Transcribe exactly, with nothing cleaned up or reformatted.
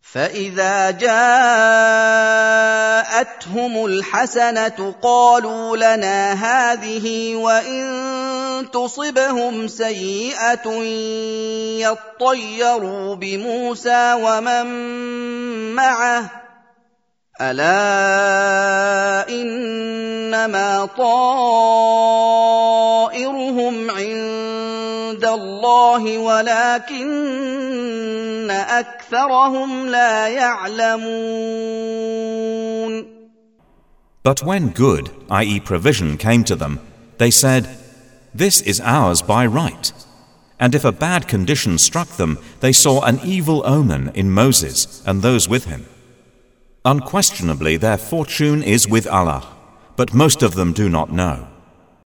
فإذا جاءتهم الحسنة قالوا لنا هذه وإن تصبهم سيئة يطيروا بموسى ومن معه ألا إنما طائرهم عند الله ولكن أكثرهم لا يعلمون. But when good, that is provision, came to them, they said, "This is ours by right." And if a bad condition struck them, they saw an evil omen in Moses and those with him. Unquestionably their fortune is with Allah, but most of them do not know.